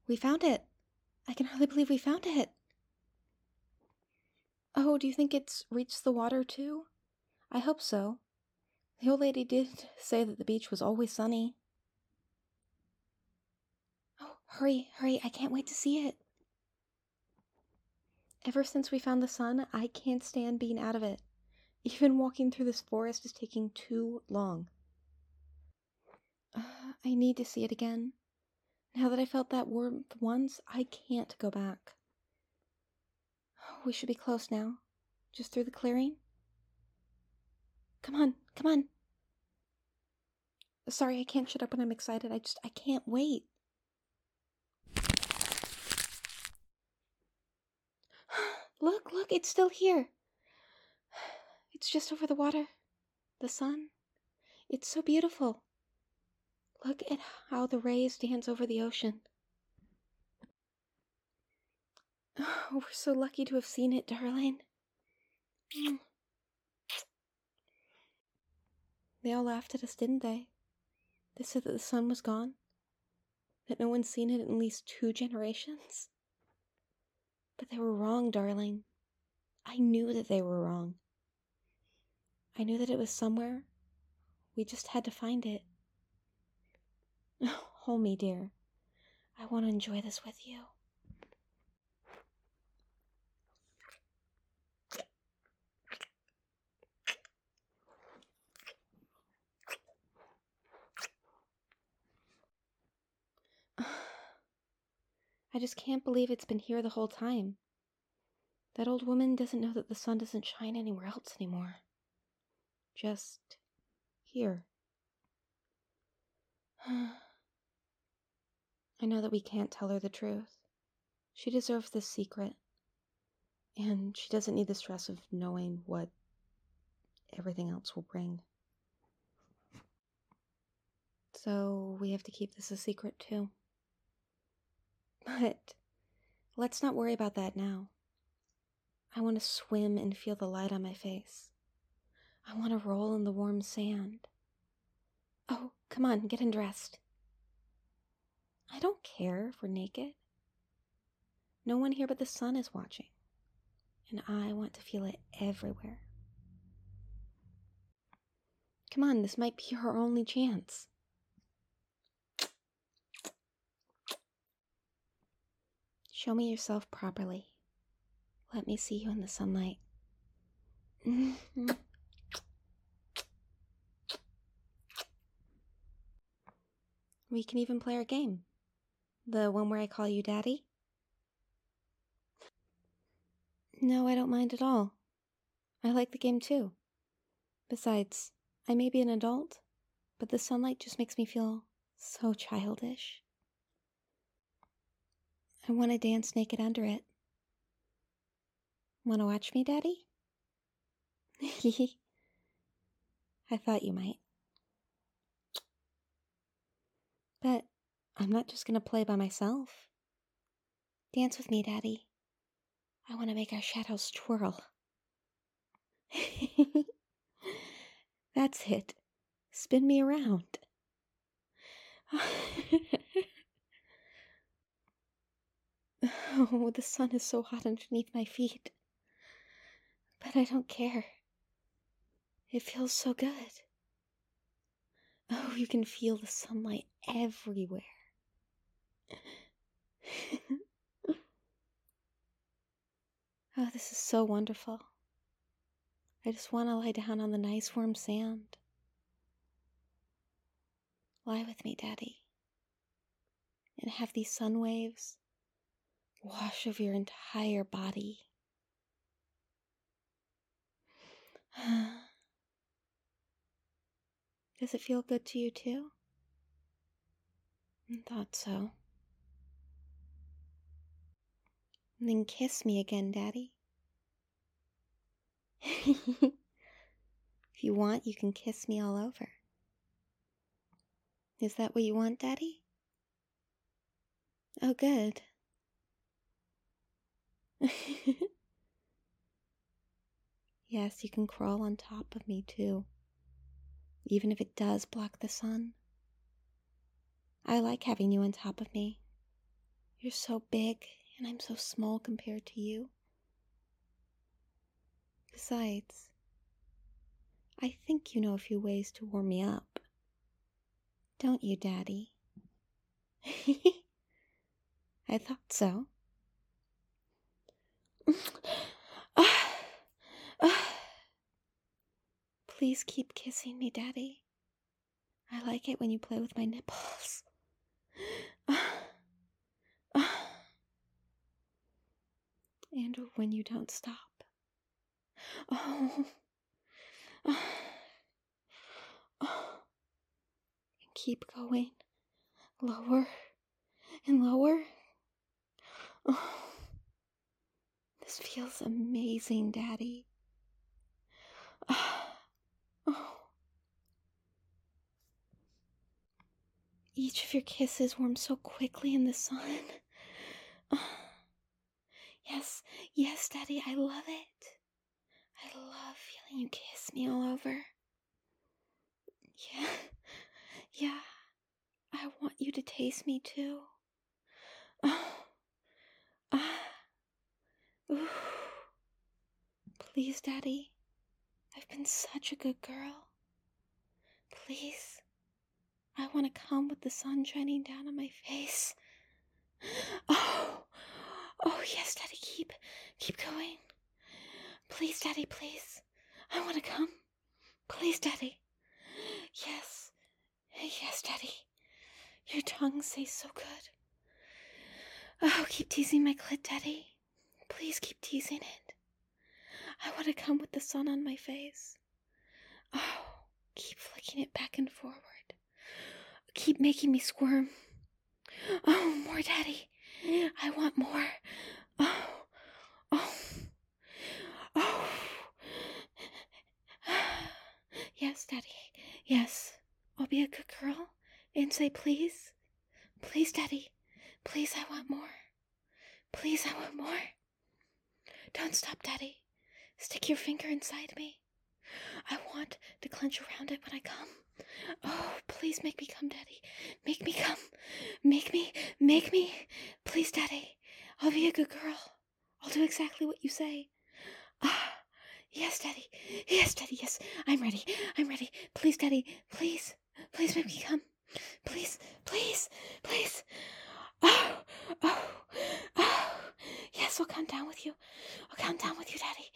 We found it! I can hardly believe we found it! Oh, do you think it's reached the water too? I hope so. The old lady did say that the beach was always sunny. Oh, hurry, hurry, I can't wait to see it. Ever since we found the sun, I can't stand being out of it. Even walking through this forest is taking too long. I need to see it again. Now that I felt that warmth once, I can't go back. We should be close now. Just through the clearing. Come on, come on. Sorry, I can't shut up when I'm excited. I can't wait. Look, it's still here. It's just over the water. The sun. It's so beautiful. Look at how the rays dance over the ocean. Oh, we're so lucky to have seen it, darling. They all laughed at us, didn't they? They said that the sun was gone. That no one's seen it in at least 2 generations. But they were wrong, darling. I knew that they were wrong. I knew that it was somewhere. We just had to find it. Hold me, dear. I want to enjoy this with you. I just can't believe it's been here the whole time. That old woman doesn't know that the sun doesn't shine anywhere else anymore. Just here. I know that we can't tell her the truth. She deserves this secret. And she doesn't need the stress of knowing what everything else will bring. So we have to keep this a secret too. But let's not worry about that now. I want to swim and feel the light on my face. I want to roll in the warm sand. Oh, come on, get undressed. I don't care if we're naked. No one here but the sun is watching. And I want to feel it everywhere. Come on, this might be our only chance. Show me yourself properly. Let me see you in the sunlight. We can even play our game. The one where I call you Daddy? No, I don't mind at all. I like the game too. Besides, I may be an adult, but the sunlight just makes me feel so childish. I want to dance naked under it. Want to watch me, Daddy? I thought you might. But I'm not just going to play by myself. Dance with me, Daddy. I want to make our shadows twirl. That's it. Spin me around. Oh, the sun is so hot underneath my feet. But I don't care. It feels so good. Oh, you can feel the sunlight everywhere. Oh, this is so wonderful. I just want to lie down on the nice warm sand. Lie with me, Daddy. And have these sun waves wash over your entire body. Does it feel good to you too? I thought so. And then kiss me again, Daddy. If you want, you can kiss me all over. Is that what you want, Daddy? Oh, good. Yes, you can crawl on top of me too, even if it does block the sun. I like having you on top of me. You're so big, and I'm so small compared to you. Besides, I think you know a few ways to warm me up. Don't you, Daddy? I thought so. Please keep kissing me, Daddy. I like it when you play with my nipples. And when you don't stop. Oh. And keep going. Lower and lower. Oh. This feels amazing, Daddy. Oh. Each of your kisses warms so quickly in the sun. Yes, yes, Daddy, I love it. I love feeling you kiss me all over. Yeah, I want you to taste me too. Ooh. Please, Daddy, I've been such a good girl. Please, I want to come with the sun shining down on my face. Oh, yes, Daddy, keep going. Please, Daddy, please. I want to come. Please, Daddy. Yes, Daddy. Your tongue tastes so good. Oh, keep teasing my clit, Daddy. Please keep teasing it. I want to come with the sun on my face. Oh, keep flicking it back and forward. Keep making me squirm. Oh, more, Daddy. I want more. Oh. Yes, Daddy. Yes. I'll be a good girl and say please. Please, Daddy. Please, I want more. Please, I want more. Don't stop, Daddy. Stick your finger inside me. I want to clench around it when I come. Oh, please make me come, Daddy. Make me come. Make me. Please, Daddy. I'll be a good girl. I'll do exactly what you say. Yes, Daddy. Yes, Daddy. Yes, I'm ready. Please, Daddy. Please make me come. Please. Oh. Yes, I'll count down with you. Daddy.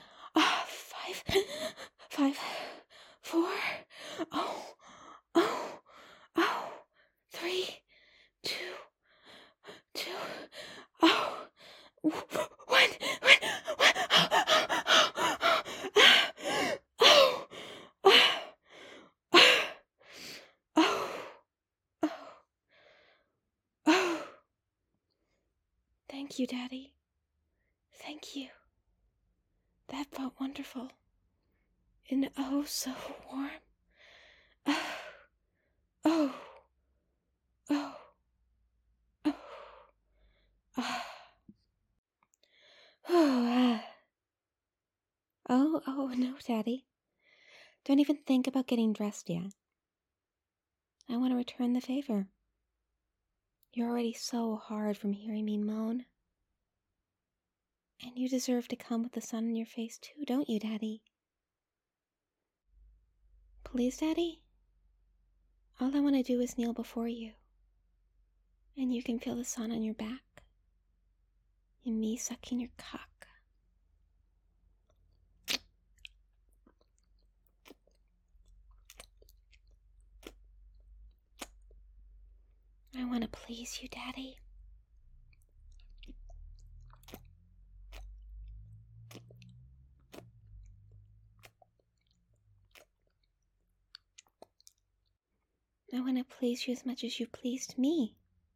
5, 4. Oh. 3, 2. Oh. 1. Thank you, Daddy. Thank you. That felt wonderful. And oh, so warm. Oh. Oh, no, Daddy. Don't even think about getting dressed yet. I want to return the favor. You're already so hard from hearing me moan. And you deserve to come with the sun in your face too, don't you, Daddy? Please, Daddy? All I want to do is kneel before you. And you can feel the sun on your back. And me sucking your cock. I want to please you, Daddy. I want to please you as much as you pleased me.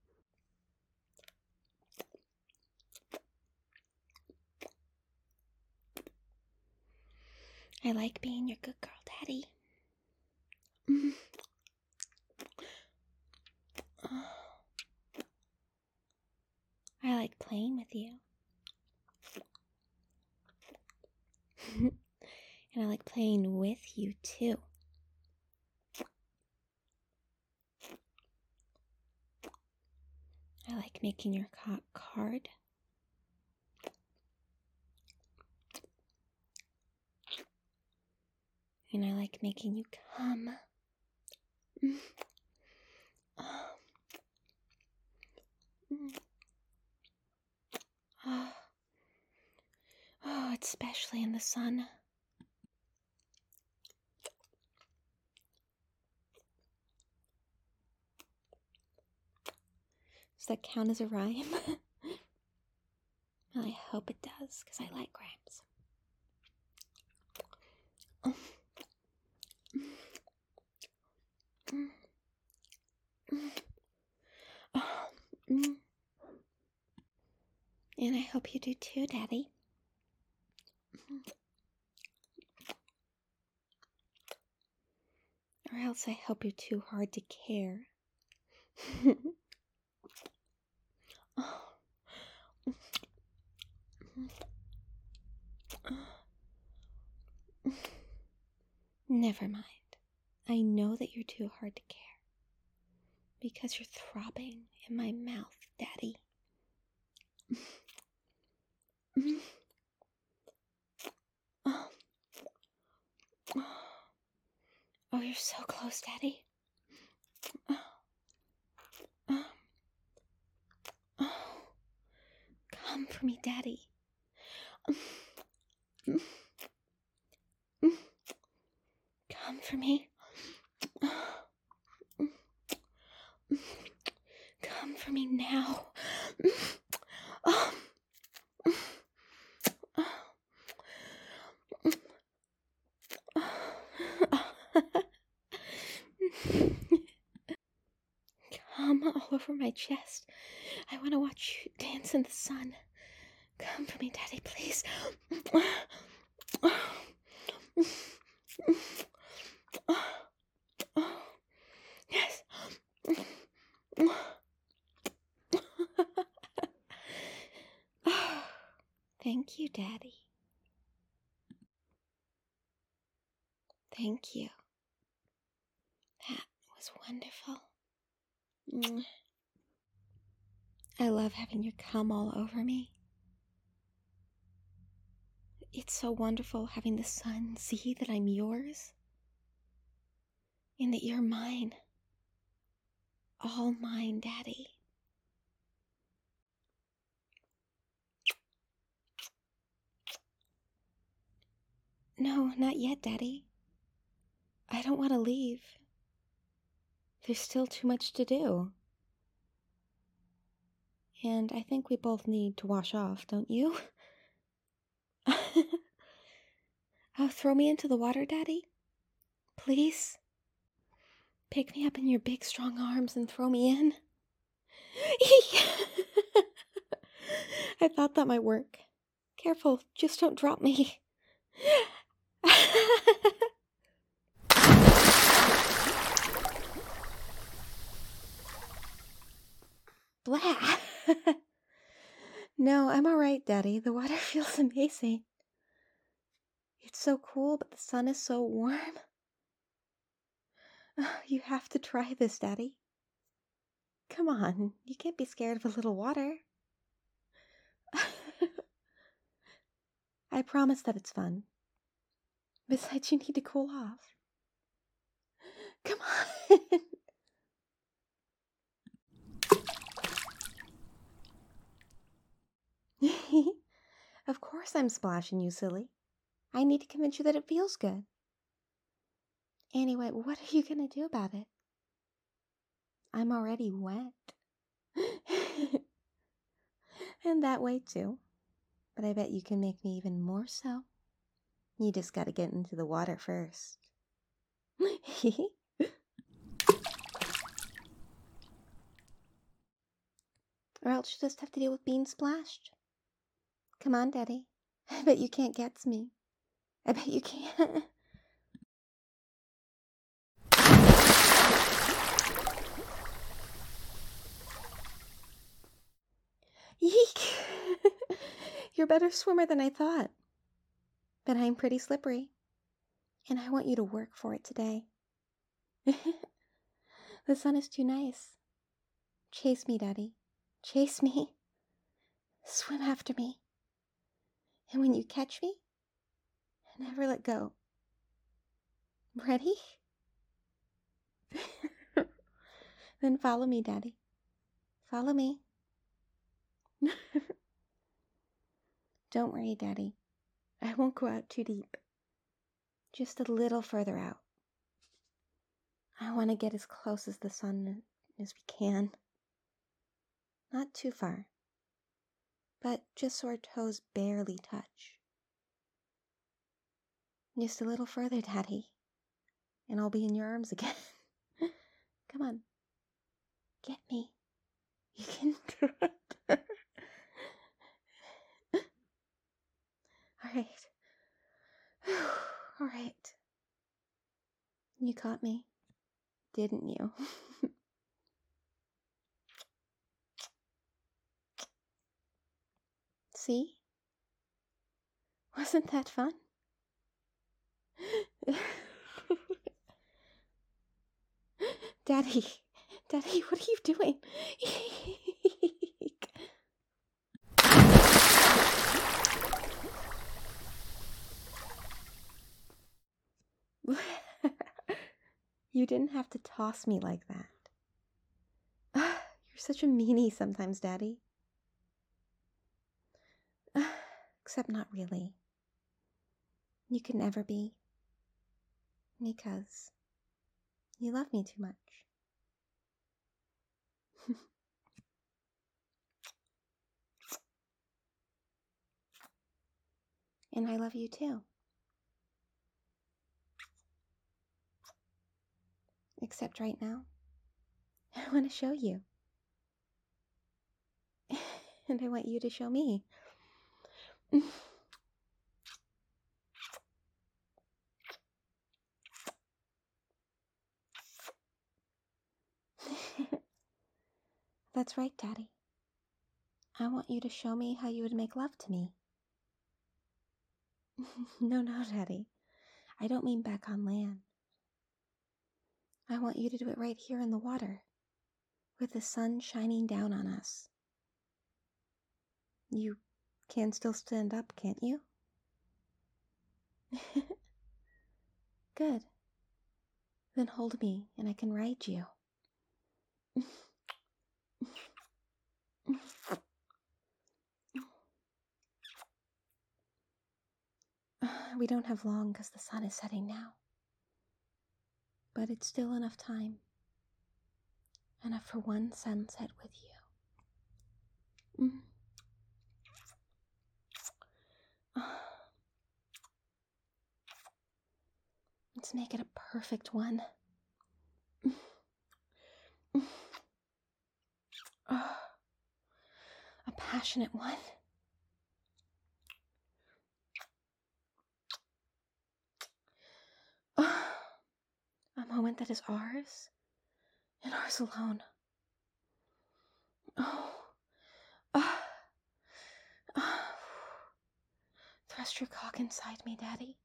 I like being your good girl, Daddy. I like playing with you. And I like playing with you, too. I like making your cock hard. And I like making you come. Oh, especially in the sun. Does that count as a rhyme? Well, I hope it does, because I like rhymes. And I hope you do too, Daddy. Or else I hope you're too hard to care. Never mind. I know that you're too hard to care. Because you're throbbing in my mouth, Daddy. Oh, you're so close, Daddy. Come for me, Daddy. Come for me. Come for me now. Come all over my chest. I want to watch you dance in the sun. Come for me, Daddy, please. Yes. Thank you, Daddy. Thank you. That was wonderful. I love having you come all over me. It's so wonderful having the sun see that I'm yours and that you're mine. All mine, Daddy. No, not yet, Daddy. I don't want to leave. There's still too much to do. And I think we both need to wash off, don't you? Oh, throw me into the water, Daddy? Please? Pick me up in your big, strong arms and throw me in. I thought that might work. Careful, just don't drop me. Blah! No, I'm alright, Daddy. The water feels amazing. It's so cool, but the sun is so warm. You have to try this, Daddy. Come on, you can't be scared of a little water. I promise that it's fun. Besides, you need to cool off. Come on. Of course I'm splashing you, silly. I need to convince you that it feels good. Anyway, what are you gonna do about it? I'm already wet. And that way too. But I bet you can make me even more so. You just gotta get into the water first. Or else you'll just have to deal with being splashed. Come on, Daddy. I bet you can't get me. I bet you can't. Yeek! You're a better swimmer than I thought. But I'm pretty slippery. And I want you to work for it today. The sun is too nice. Chase me, Daddy. Chase me. Swim after me. And when you catch me, never let go. Ready? Then follow me, Daddy. Follow me. Don't worry, Daddy. I won't go out too deep. Just a little further out. I want to get as close as the sun as we can. Not too far, but just so our toes barely touch. Just a little further, Daddy, and I'll be in your arms again. Come on. Get me. You can do it. Alright. Alright. You caught me, didn't you? See? Wasn't that fun? Daddy, what are you doing? You didn't have to toss me like that. You're such a meanie sometimes, Daddy. Except not really. You could never be. Because you love me too much. And I love you too. Except right now, I want to show you. And I want you to show me. That's right, Daddy. I want you to show me how you would make love to me. No, Daddy. I don't mean back on land. I want you to do it right here in the water, with the sun shining down on us. You can still stand up, can't you? Good. Then hold me and I can ride you. We don't have long because the sun is setting now. But it's still enough time. Enough for one sunset with you. Let's make it a perfect one. A passionate one. A moment that is ours, and ours alone. Thrust your cock inside me, Daddy.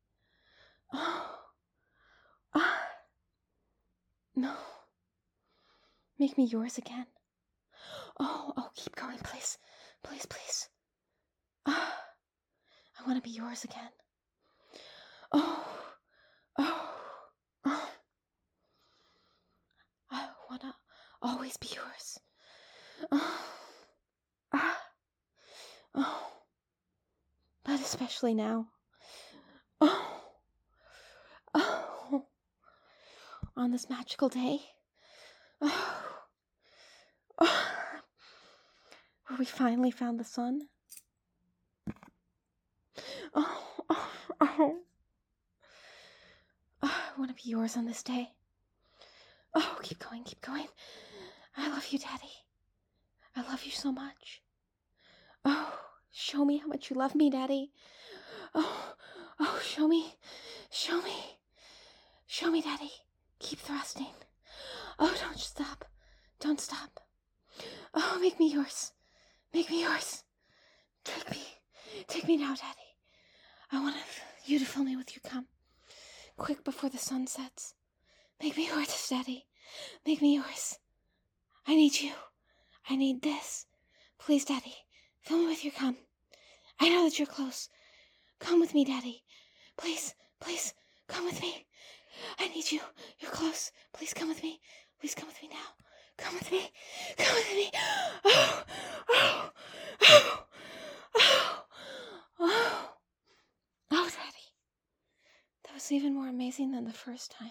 No. Make me yours again. Oh, keep going, please. Please, please. I want to be yours again. I want to always be yours. But especially now. On this magical day. Where we finally found the sun. I want to be yours on this day. Keep going, keep going. I love you, Daddy. I love you so much. Show me how much you love me, Daddy. Show me. Show me. Show me, Daddy. Keep thrusting. Don't stop. Don't stop. Make me yours. Make me yours. Take me. Take me now, Daddy. I want you to fill me with your cum. Quick before the sun sets. Make me yours, Daddy. Make me yours. I need you. I need this. Please, Daddy, fill me with your cum. I know that you're close. Come with me, Daddy. Please, please, come with me. I need you. You're close. Please come with me. Please come with me now. Come with me. Come with me. Oh, oh, oh, oh, oh. Oh, Daddy. That was even more amazing than the first time.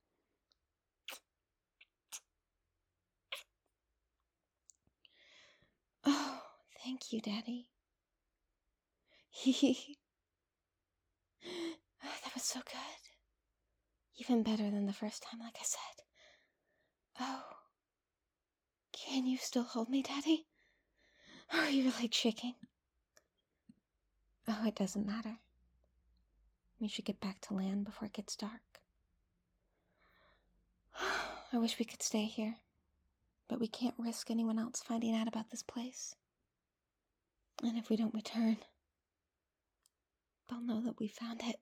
Oh, thank you, Daddy. That was so good. Even better than the first time, like I said. Oh. Can you still hold me, Daddy? Or are you like shaking? Oh, it doesn't matter. We should get back to land before it gets dark. I wish we could stay here, but we can't risk anyone else finding out about this place. And if we don't return, they'll know that we found it.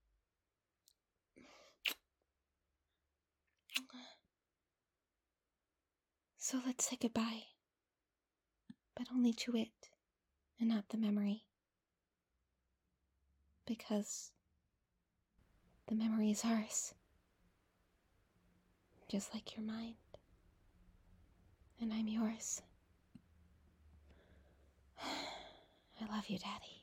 So let's say goodbye, but only to it, and not the memory. Because the memory is ours, just like your mind. And I'm yours. I love you, Daddy.